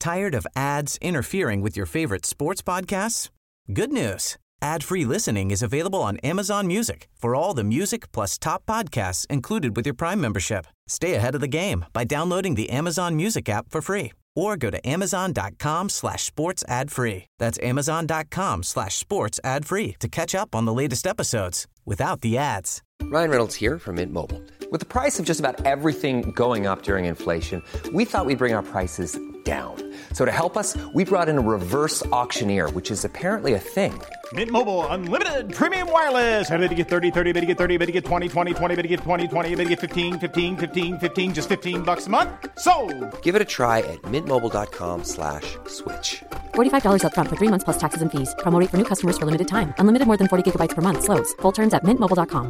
Tired of ads interfering with your favorite sports podcasts? Good news. Ad-free listening is available on Amazon Music for all the music plus top podcasts included with your Prime membership. Stay ahead of the game by downloading the Amazon Music app for free or go to amazon.com/sports ad free. That's amazon.com/sports ad free to catch up on the latest episodes without the ads. Ryan Reynolds here from Mint Mobile. With the price of just about everything going up during inflation, we thought we'd bring our prices down. So to help us, we brought in a reverse auctioneer, which is apparently a thing. Mint Mobile Unlimited Premium Wireless. How to get 30, 30, bit to get 30, bit to get 20, 20, 20, bit to get 20, 20, bit to get 15, 15, 15, 15, just $15 a month? Sold! Give it a try at mintmobile.com/switch. $45 up front for 3 months plus taxes and fees. Promo rate for new customers for limited time. Unlimited more than 40 gigabytes per month. Slows full terms at mintmobile.com.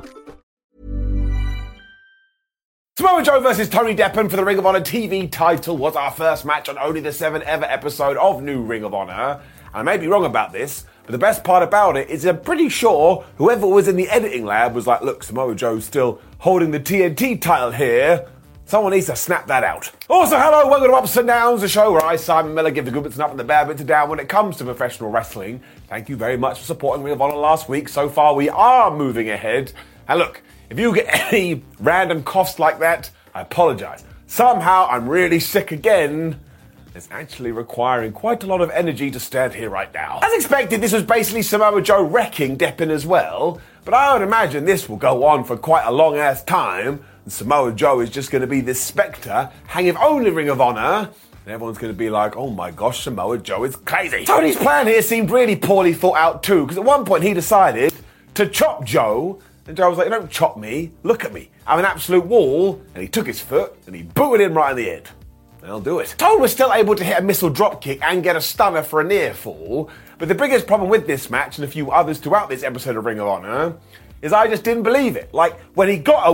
Samoa Joe versus Tony Deppen for the Ring of Honor TV title was our first match on only the 7th ever episode of New Ring of Honor. And I may be wrong about this, but the best part about it is I'm pretty sure whoever was in the editing lab was like, look, Samoa Joe's still holding the TNT title here. Someone needs to snap that out. Also, hello, welcome to Ups and Downs, the show where I, Simon Miller, give the good bits and up and the bad bits down when it comes to professional wrestling. Thank you very much for supporting Ring of Honor last week. So far, we are moving ahead. And look, if you get any random coughs like that, I apologise. Somehow, I'm really sick again. It's actually requiring quite a lot of energy to stand here right now. As expected, this was basically Samoa Joe wrecking Deppen as well, but I would imagine this will go on for quite a long-ass time, and Samoa Joe is just going to be this spectre hanging only Ring of Honor, and everyone's going to be like, oh my gosh, Samoa Joe is crazy. Tony's plan here seemed really poorly thought out too, because at one point he decided to chop Joe, and Joe was like, don't chop me, look at me. I'm an absolute wall, and he took his foot, and he booted him right in the head. They'll do it. Tone was still able to hit a missile dropkick and get a stunner for a near fall, but the biggest problem with this match, and a few others throughout this episode of Ring of Honor, is I just didn't believe it. Like, when he got a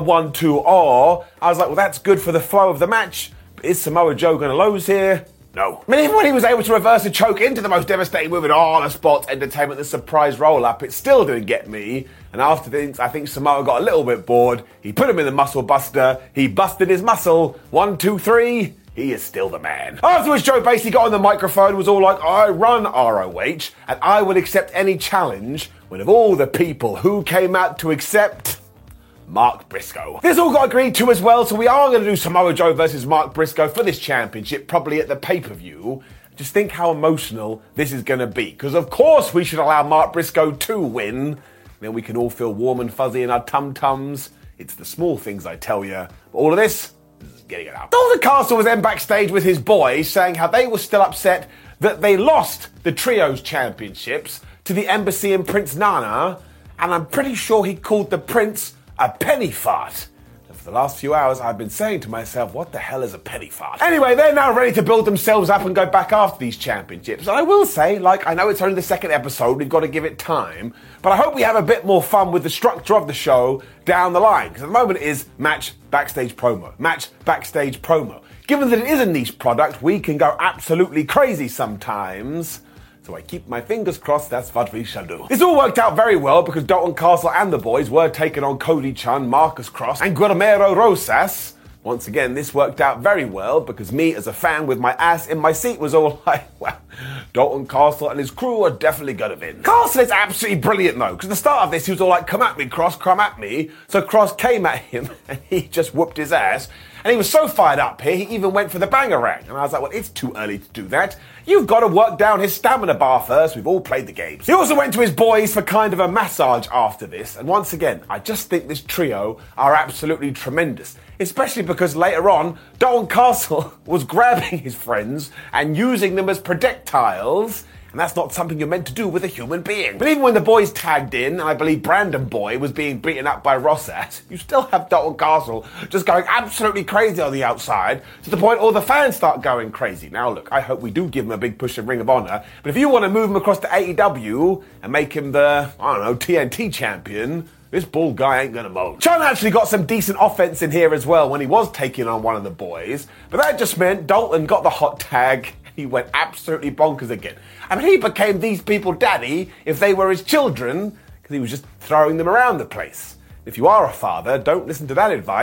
1-2-R, I was like, well, that's good for the flow of the match, but is Samoa Joe going to lose here? No. I mean, even when he was able to reverse a choke into the most devastating move in all the sports entertainment, the surprise roll-up, it still didn't get me. And after this, I think Samoa got a little bit bored. He put him in the muscle buster. He busted his muscle. 1, 2, 3. He is still the man. Afterwards, Joe basically got on the microphone and was all like, I run ROH, and I would accept any challenge, when of all the people who came out to accept, Mark Briscoe. This all got agreed to as well, so we are going to do Samoa Joe versus Mark Briscoe for this championship, probably at the pay-per-view. Just think how emotional this is going to be, because of course we should allow Mark Briscoe to win. Then we can all feel warm and fuzzy in our tum-tums. It's the small things, I tell you. But all of this is getting it out. Dalton Castle was then backstage with his boys, saying how they were still upset that they lost the Trios Championships to the Embassy and Prince Nana, and I'm pretty sure he called the Prince a penny fart. And for the last few hours, I've been saying to myself, what the hell is a penny fart? Anyway, they're now ready to build themselves up and go back after these championships. And I will say, like, I know it's only the second episode, we've got to give it time, but I hope we have a bit more fun with the structure of the show down the line. Because at the moment it is match, backstage, promo. Match, backstage, promo. Given that it is a niche product, we can go absolutely crazy sometimes. So I keep my fingers crossed that's what we shall do. This all worked out very well because Dalton Castle and the boys were taking on Cody Chun, Marcus Cross, and Guillermo Rosas. Once again, this worked out very well because me as a fan with my ass in my seat was all like, well, Dalton Castle and his crew are definitely gonna win. Castle is absolutely brilliant though, because at the start of this he was all like, come at me, Cross, come at me. So Cross came at him and he just whooped his ass. And he was so fired up here, he even went for the bangarang. And I was like, well, it's too early to do that. You've got to work down his stamina bar first. We've all played the games. He also went to his boys for kind of a massage after this. And once again, I just think this trio are absolutely tremendous. Especially because later on, Dalton Castle was grabbing his friends and using them as projectiles. And that's not something you're meant to do with a human being. But even when the boys tagged in, and I believe Brandon Boy was being beaten up by Rosas, you still have Dalton Castle just going absolutely crazy on the outside, to the point all the fans start going crazy. Now look, I hope we do give him a big push in Ring of Honor, but if you want to move him across to AEW and make him the, I don't know, TNT champion, this bald guy ain't gonna moan. Chun actually got some decent offense in here as well when he was taking on one of the boys, but that just meant Dalton got the hot tag. He went absolutely bonkers again. I mean, he became these people daddy if they were his children, because he was just throwing them around the place. If you are a father, don't listen to that advice.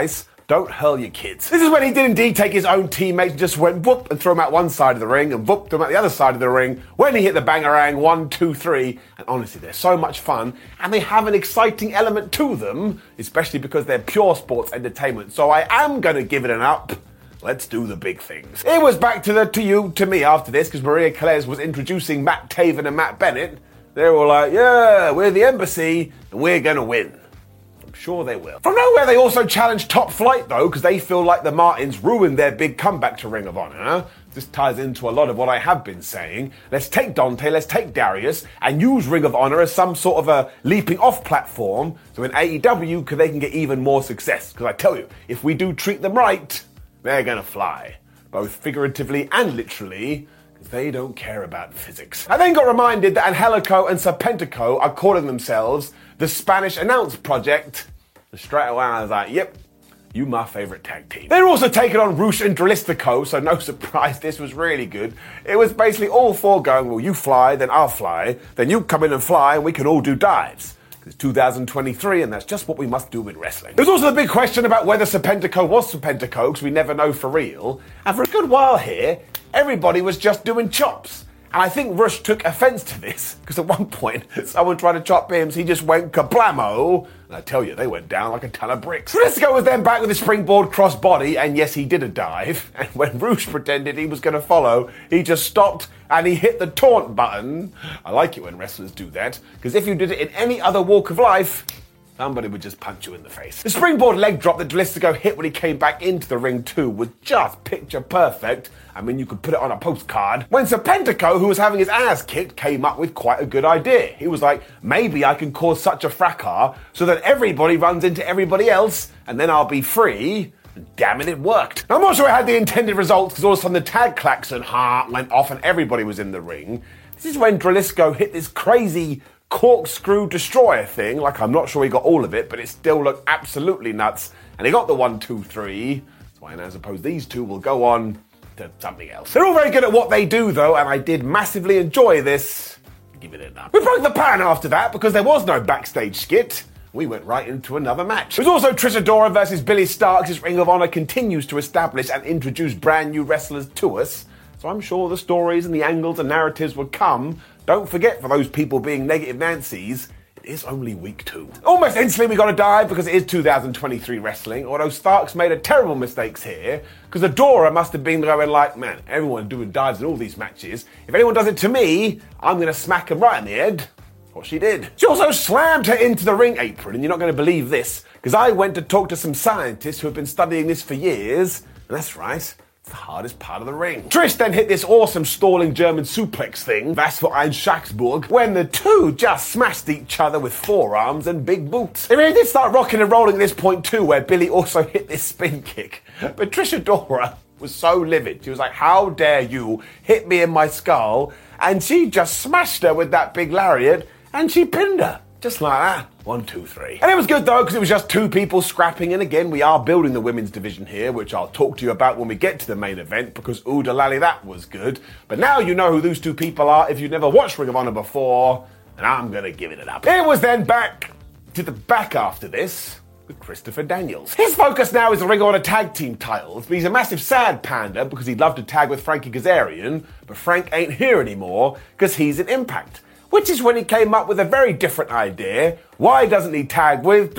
don't hurl your kids. This is when he did indeed take his own teammates and just went whoop and threw them out one side of the ring and whoop them out the other side of the ring when he hit the bangarang 1, 2, 3. And honestly, they're so much fun and they have an exciting element to them, especially because they're pure sports entertainment. So I am going to give it an up. Let's do the big things. It was back to me after this because Maria Calles was introducing Matt Taven and Matt Bennett. They were like, yeah, we're the embassy and we're going to win. Sure they will. From nowhere, they also challenged Top Flight, though, because they feel like the Martins ruined their big comeback to Ring of Honor. This ties into a lot of what I have been saying. Let's take Dante, let's take Darius, and use Ring of Honor as some sort of a leaping off platform, so in AEW, they can get even more success. Because I tell you, if we do treat them right, they're gonna fly. Both figuratively and literally, because they don't care about physics. I then got reminded that Angelico and Serpentico are calling themselves the Spanish Announce Project. And straight away I was like, yep, you my favourite tag team. They're also taking on Rush and Dralistico, so no surprise, this was really good. It was basically all four going, well, you fly, then I'll fly, then you come in and fly, and we can all do dives. It's 2023, and that's just what we must do in wrestling. There's also the big question about whether Serpentico was Serpentico, because we never know for real. And for a good while here, everybody was just doing chops. And I think Rush took offence to this, because at one point, someone tried to chop him, so he just went kablamo. And I tell you, they went down like a ton of bricks. Dralistico was then back with a springboard crossbody, and yes, he did a dive. And when Rush pretended he was going to follow, he just stopped and he hit the taunt button. I like it when wrestlers do that, because if you did it in any other walk of life, somebody would just punch you in the face. The springboard leg drop that Dralistico hit when he came back into the ring too was just picture perfect. I mean, you could put it on a postcard. When Serpentico, who was having his ass kicked, came up with quite a good idea. He was like, maybe I can cause such a fracas so that everybody runs into everybody else and then I'll be free. And damn it worked. Now, I'm not sure it had the intended results because all of a sudden the tag klaxon went off and everybody was in the ring. This is when Dralistico hit this crazy corkscrew destroyer thing. Like, I'm not sure he got all of it, but it still looked absolutely nuts. And he got the 1, 2, 3. So I now suppose these two will go on to something else. They're all very good at what they do, though, and I did massively enjoy this. Give it enough. We broke the pan after that because there was no backstage skit. We went right into another match. It was also Trish Adora versus Billy Starks as Ring of Honor continues to establish and introduce brand new wrestlers to us. So I'm sure the stories and the angles and narratives would come. Don't forget, for those people being negative Nancy's, it is only week 2. Almost instantly we got to dive because it is 2023 wrestling, although Starks made a terrible mistakes here, because Adora must have been going like, man, everyone doing dives in all these matches. If anyone does it to me, I'm going to smack them right in the head. What she did. She also slammed her into the ring apron, and you're not going to believe this, because I went to talk to some scientists who have been studying this for years, and that's right, the hardest part of the ring. Trish then hit this awesome stalling German suplex thing, that's for ein Schachsburg, when the two just smashed each other with forearms and big boots. They really did start rocking and rolling at this point too, where Billy also hit this spin kick. But Trish Adora was so livid. She was like, how dare you hit me in my skull? And she just smashed her with that big lariat, and she pinned her. Just like that. 1, 2, 3. And it was good though, because it was just two people scrapping, and again, we are building the women's division here, which I'll talk to you about when we get to the main event, because ooh da lally, that was good. But now you know who those two people are if you've never watched Ring of Honor before, and I'm gonna give it up. It was then back to the back after this with Christopher Daniels. His focus now is the Ring of Honor tag team titles, but he's a massive sad panda because he'd love to tag with Frankie Kazarian, but Frank ain't here anymore because he's in Impact. Which is when he came up with a very different idea. Why doesn't he tag with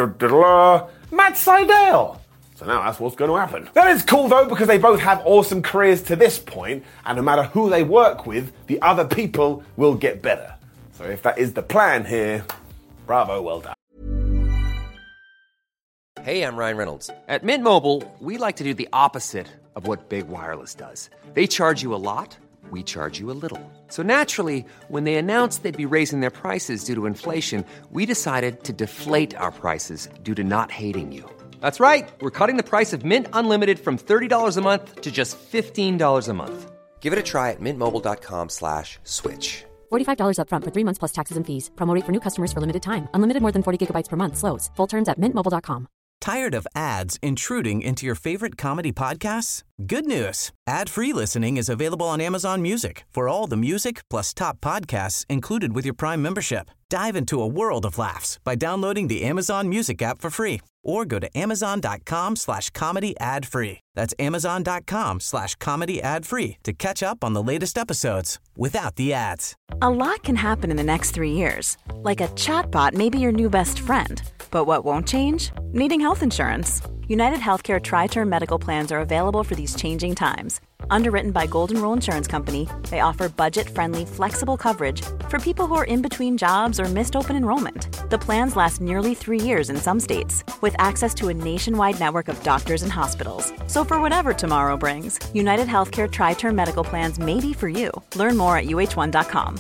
Matt Sydal? So now that's what's going to happen. That is cool though, because they both have awesome careers to this point, and no matter who they work with, the other people will get better. So if that is the plan here, bravo, well done. Hey, I'm Ryan Reynolds. At Mint Mobile, we like to do the opposite of what Big Wireless does. They charge you a lot. We charge you a little. So naturally, when they announced they'd be raising their prices due to inflation, we decided to deflate our prices due to not hating you. That's right. We're cutting the price of Mint Unlimited from $30 a month to just $15 a month. Give it a try at mintmobile.com/switch. $45 up front for 3 months plus taxes and fees. Promo rate for new customers for limited time. Unlimited more than 40 gigabytes per month. Slows full terms at mintmobile.com. Tired of ads intruding into your favorite comedy podcasts? Good news. Ad-free listening is available on Amazon Music for all the music plus top podcasts included with your Prime membership. Dive into a world of laughs by downloading the Amazon Music app for free or go to amazon.com/comedy ad-free. That's amazon.com/comedy ad-free to catch up on the latest episodes without the ads. A lot can happen in the next 3 years. Like a chatbot may be your new best friend. But what won't change? Needing health insurance. United Healthcare Tri-Term Medical Plans are available for these changing times. Underwritten by Golden Rule Insurance Company, they offer budget-friendly, flexible coverage for people who are in between jobs or missed open enrollment. The plans last nearly 3 years in some states, with access to a nationwide network of doctors and hospitals. So for whatever tomorrow brings, United Healthcare Tri-Term Medical Plans may be for you. Learn more at uh1.com.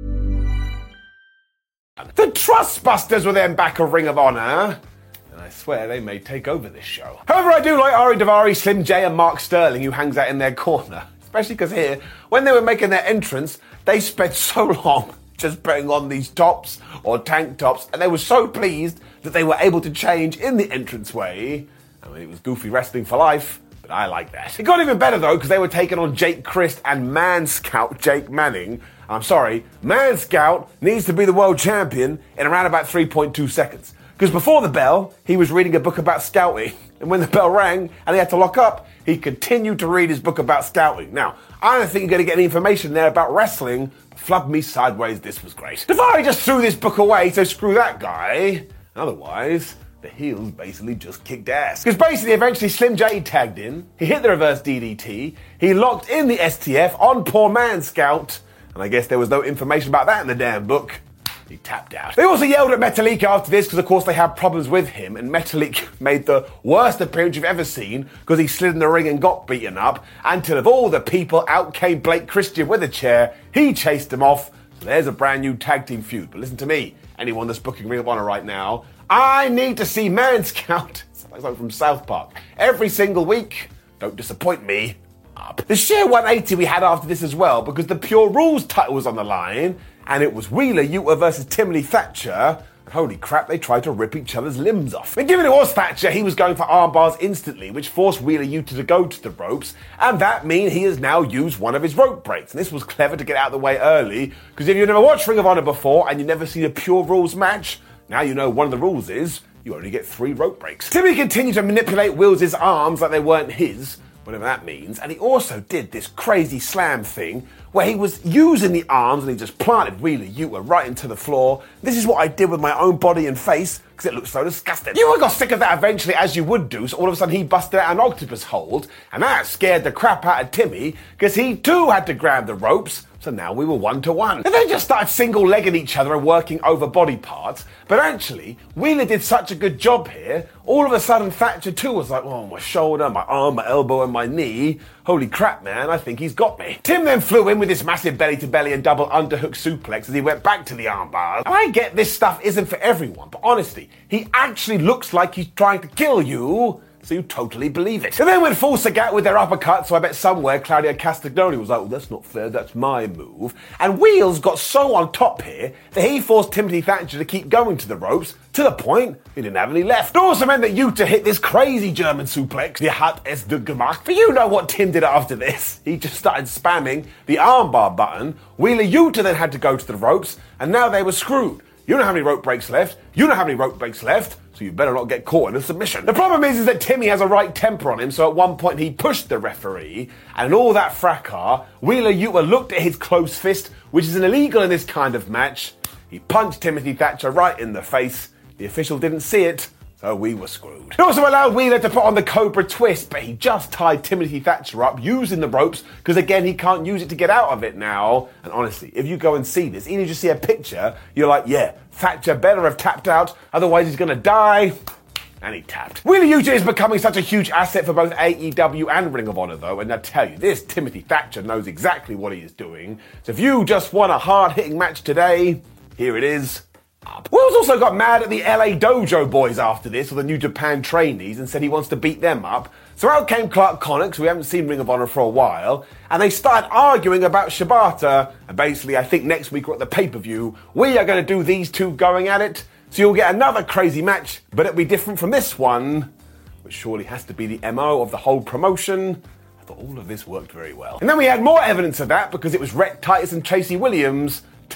The Trustbusters were then back of Ring of Honor, and I swear they may take over this show. However, I do like Ari Daivari, Slim J and Mark Sterling, who hangs out in their corner. Especially because here, when they were making their entrance, they spent so long just putting on these tops or tank tops, and they were so pleased that they were able to change in the entranceway. I mean, it was goofy wrestling for life, but I like that. It got even better though, because they were taking on Jake Crist and Man Scout Jake Manning. I'm sorry, Man Scout needs to be the world champion in around about 3.2 seconds. Because before the bell, he was reading a book about scouting. And when the bell rang and he had to lock up, he continued to read his book about scouting. Now, I don't think you're going to get any information there about wrestling. Flub me sideways, this was great. Daivari just threw this book away, so screw that guy. Otherwise, the heels basically just kicked ass. Because basically, eventually Slim J tagged in, he hit the reverse DDT, he locked in the STF on poor Man Scout, and I guess there was no information about that in the damn book. He tapped out. They also yelled at Metalik after this because, of course, they had problems with him, and Metalik made the worst appearance you've ever seen because he slid in the ring and got beaten up, until of all the people, out came Blake Christian with a chair, he chased him off, so there's a brand new tag team feud. But listen to me, anyone that's booking Ring of Honor right now, I need to see Man Scout, like something from South Park, every single week. Don't disappoint me. Up. The sheer 180 we had after this as well, because the Pure Rules title was on the line, and it was Wheeler Yuta versus Timothy Thatcher. And holy crap, they tried to rip each other's limbs off. And given it was Thatcher, he was going for arm bars instantly, which forced Wheeler Yuta to go to the ropes, and that means he has now used one of his rope breaks. And this was clever to get out of the way early, because if you've never watched Ring of Honor before and you've never seen a Pure Rules match, now you know one of the rules is you only get 3 rope breaks. Timmy continued to manipulate Wills' arms like they weren't his, whatever that means, and he also did this crazy slam thing where he was using the arms and he just planted Wheeler Yuta right into the floor. This is what I did with my own body and face because it looked so disgusting. Yuta got sick of that eventually, as you would do, so all of a sudden he busted out an octopus hold, and that scared the crap out of Timmy because he too had to grab the ropes. So now we were 1-to-1. And they just started single-legging each other and working over body parts. But actually, Wheeler did such a good job here, all of a sudden Thatcher too was like, oh, my shoulder, my arm, my elbow and my knee. Holy crap, man, I think he's got me. Tim then flew in with this massive belly-to-belly and double underhook suplex as he went back to the arm bars. And I get this stuff isn't for everyone, but honestly, he actually looks like he's trying to kill you. So you totally believe it. And then went full Sagat with their uppercut, so I bet somewhere Claudio Castagnoli was like, well, that's not fair, that's my move. And Wheels got so on top here that he forced Timothy Thatcher to keep going to the ropes, to the point he didn't have any left. It also meant that Yuta hit this crazy German suplex, the Hat es de Gemacht. But you know what Tim did after this. He just started spamming the armbar button. Wheeler Yuta then had to go to the ropes, and now they were screwed. You don't have any rope breaks left. You don't have any rope breaks left. So you better not get caught in a submission. The problem is that Timmy has a right temper on him, so at one point he pushed the referee, and in all that fracas, Wheeler Yuta looked at his closed fist, which is illegal in this kind of match. He punched Timothy Thatcher right in the face. The official didn't see it, so we were screwed. It also allowed Wheeler to put on the Cobra Twist, but he just tied Timothy Thatcher up using the ropes, because again, he can't use it to get out of it now. And honestly, if you go and see this, even if you see a picture, you're like, yeah, Thatcher better have tapped out, otherwise he's gonna die. And he tapped. Wheeler Yuta is becoming such a huge asset for both AEW and Ring of Honor though, and I tell you, this Timothy Thatcher knows exactly what he is doing. So if you just want a hard-hitting match today, here it is. Wills also got mad at the LA Dojo boys after this, or the New Japan trainees, and said he wants to beat them up. So out came Clark Connors, who we haven't seen Ring of Honor for a while, and they started arguing about Shibata. And basically, I think next week we're at the pay-per-view, we are going to do these two going at it. So you'll get another crazy match, but it'll be different from this one, which surely has to be the MO of the whole promotion. I thought all of this worked very well. And then we had more evidence of that, because it was Rhett Titus and Tracy Williams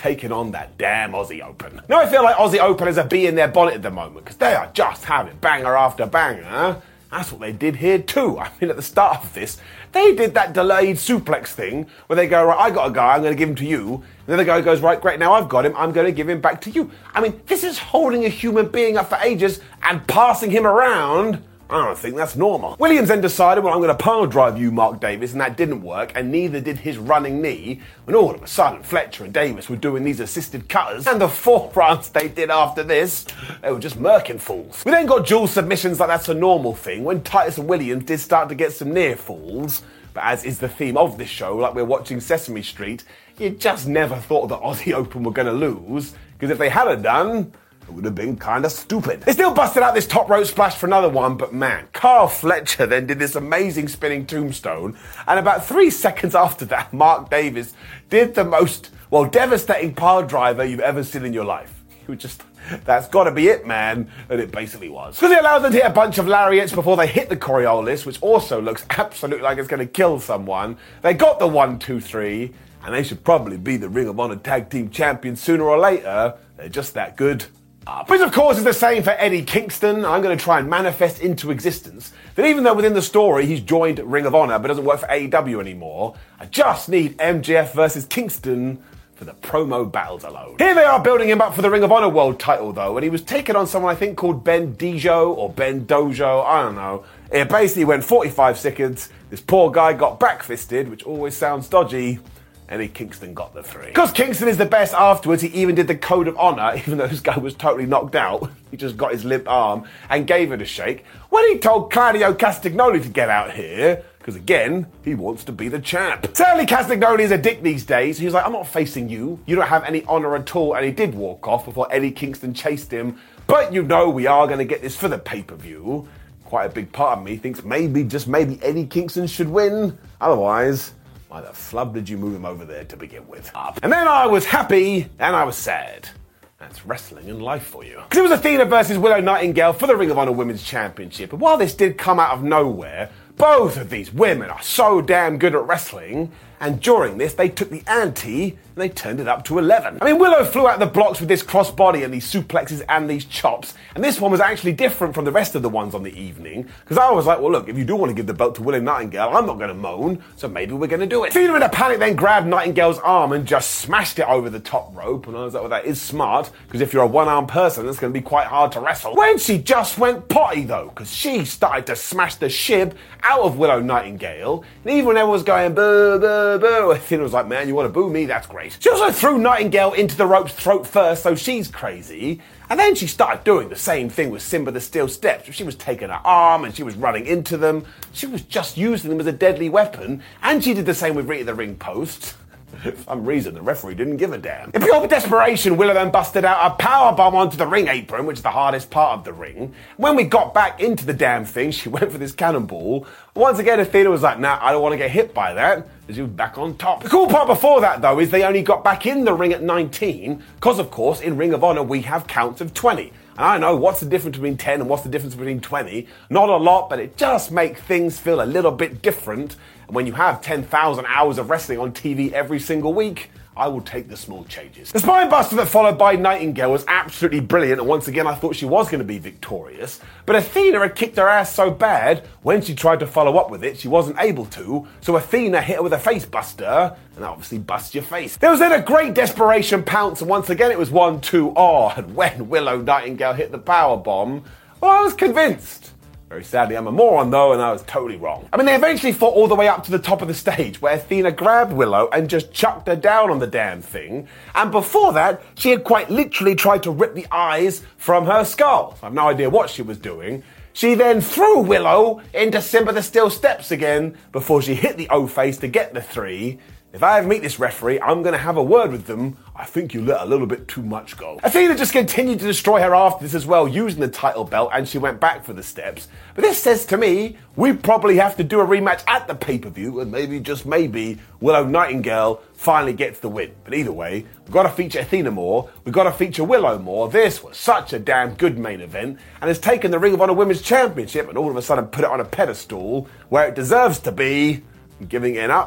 taking on that damn Aussie Open. Now I feel like Aussie Open is a bee in their bonnet at the moment, because they are just having banger after banger. That's what they did here too. I mean, at the start of this, they did that delayed suplex thing where they go, right, I got a guy, I'm going to give him to you. And then the guy goes, right, great, now I've got him, I'm going to give him back to you. I mean, this is holding a human being up for ages and passing him around. I don't think that's normal. Williams then decided, well, I'm going to pile drive you, Mark Davis, and that didn't work, and neither did his running knee, when all of a sudden Fletcher and Davis were doing these assisted cutters, and the 4 runs they did after this, they were just murking falls. We then got dual submissions like that's a normal thing, when Titus and Williams did start to get some near falls, but as is the theme of this show, like we're watching Sesame Street, you just never thought the Aussie Open were going to lose, because if they hadn't done, it would have been kind of stupid. They still busted out this top rope splash for another one, but man, Carl Fletcher then did this amazing spinning tombstone, and about 3 seconds after that, Mark Davis did the most, devastating pile driver you've ever seen in your life. You just, that's got to be it, man. And it basically was. Because it allows them to hit a bunch of lariats before they hit the Coriolis, which also looks absolutely like it's going to kill someone. They got the 1, 2, 3, and they should probably be the Ring of Honor Tag Team Champions sooner or later. They're just that good. Which of course is the same for Eddie Kingston. I'm going to try and manifest into existence that even though within the story he's joined Ring of Honor but doesn't work for AEW anymore, I just need MJF versus Kingston for the promo battles alone. Here they are building him up for the Ring of Honor World title though, and he was taking on someone I think called Ben Dijo or Ben Dojo, I don't know. It basically went 45 seconds, this poor guy got back-fisted, which always sounds dodgy, Eddie Kingston got the 3. Because Kingston is the best afterwards, he even did the Code of Honor, even though this guy was totally knocked out. He just got his limp arm and gave it a shake when he told Claudio Castagnoli to get out here, because again, he wants to be the champ. Sadly, Castagnoli is a dick these days. He was like, I'm not facing you. You don't have any honor at all. And he did walk off before Eddie Kingston chased him. But you know we are going to get this for the pay-per-view. Quite a big part of me thinks maybe, just maybe, Eddie Kingston should win. Otherwise, why the flub did you move him over there to begin with? And then I was happy and I was sad. That's wrestling and life for you. Because it was Athena versus Willow Nightingale for the Ring of Honor Women's Championship. And while this did come out of nowhere, both of these women are so damn good at wrestling. And during this, they took the ante and they turned it up to 11. I mean, Willow flew out the blocks with this crossbody and these suplexes and these chops. And this one was actually different from the rest of the ones on the evening. Because I was like, well, look, if you do want to give the belt to Willow Nightingale, I'm not going to moan. So maybe we're going to do it. Athena in a panic then grabbed Nightingale's arm and just smashed it over the top rope. And I was like, well, that is smart. Because if you're a one-armed person, it's going to be quite hard to wrestle. When she just went potty, though. Because she started to smash the shib out of Willow Nightingale. And even when everyone was going, boo, boo, boo, Athena was like, man, you want to boo me? That's great. She also threw Nightingale into the rope's throat first, so she's crazy. And then she started doing the same thing with Simba the Steel Steps. She was taking her arm and she was running into them. She was just using them as a deadly weapon. And she did the same with Rita the ring post. For some reason, the referee didn't give a damn. In pure desperation, Willow then busted out a powerbomb onto the ring apron, which is the hardest part of the ring. When we got back into the damn thing, she went for this cannonball. Once again, Athena was like, nah, I don't want to get hit by that, as she was back on top. The cool part before that, though, is they only got back in the ring at 19, because, of course, in Ring of Honor, we have counts of 20. And I know, what's the difference between 10 and what's the difference between 20? Not a lot, but it just makes things feel a little bit different. And when you have 10,000 hours of wrestling on TV every single week, I will take the small changes. The spine buster that followed by Nightingale was absolutely brilliant, and once again I thought she was going to be victorious. But Athena had kicked her ass so bad, when she tried to follow up with it, she wasn't able to, so Athena hit her with a face buster, and that obviously busts your face. There was then a great desperation pounce, and once again it was 1-2, and when Willow Nightingale hit the power bomb, well, I was convinced. Very sadly, I'm a moron though, and I was totally wrong. I mean, they eventually fought all the way up to the top of the stage, where Athena grabbed Willow and just chucked her down on the damn thing. And before that, she had quite literally tried to rip the eyes from her skull. I have no idea what she was doing. She then threw Willow into Simba the Steel Steps again, before she hit the O-face to get the 3. If I ever meet this referee, I'm going to have a word with them. I think you let a little bit too much go. Athena just continued to destroy her after this as well, using the title belt, and she went back for the steps. But this says to me, we probably have to do a rematch at the pay-per-view, and maybe, just maybe, Willow Nightingale finally gets the win. But either way, we've got to feature Athena more, we've got to feature Willow more. This was such a damn good main event, and has taken the Ring of Honor Women's Championship and all of a sudden put it on a pedestal where it deserves to be, giving it up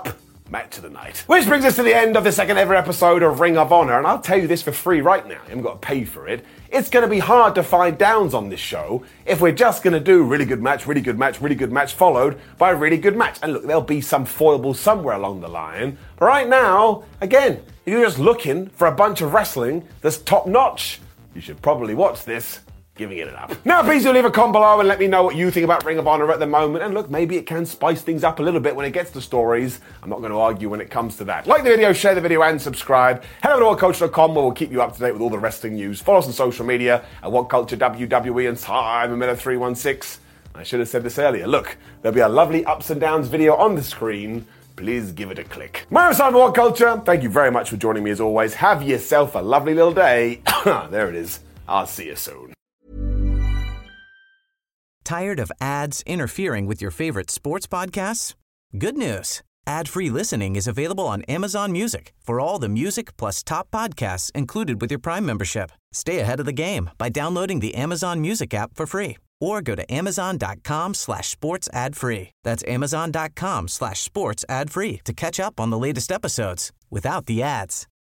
match of the night. Which brings us to the end of the second ever episode of Ring of Honor, and I'll tell you this for free right now, you haven't got to pay for it. It's going to be hard to find downs on this show if we're just going to do really good match, really good match, really good match, followed by a really good match. And look, there'll be some foibles somewhere along the line, but right now, again, if you're just looking for a bunch of wrestling that's top notch, you should probably watch this. Giving it up. Now, please do leave a comment below and let me know what you think about Ring of Honor at the moment. And look, maybe it can spice things up a little bit when it gets to stories. I'm not going to argue when it comes to that. Like the video, share the video, and subscribe. Head over to WhatCulture.com where we'll keep you up to date with all the wrestling news. Follow us on social media at WhatCulture WWE and Simon Miller 316. I should have said this earlier. Look, there'll be a lovely ups and downs video on the screen. Please give it a click. My name is Simon What Culture. Thank you very much for joining me as always. Have yourself a lovely little day. There it is. I'll see you soon. Tired of ads interfering with your favorite sports podcasts? Good news. Ad-free listening is available on Amazon Music for all the music plus top podcasts included with your Prime membership. Stay ahead of the game by downloading the Amazon Music app for free or go to amazon.com/sports ad free. That's amazon.com/sports ad free to catch up on the latest episodes without the ads.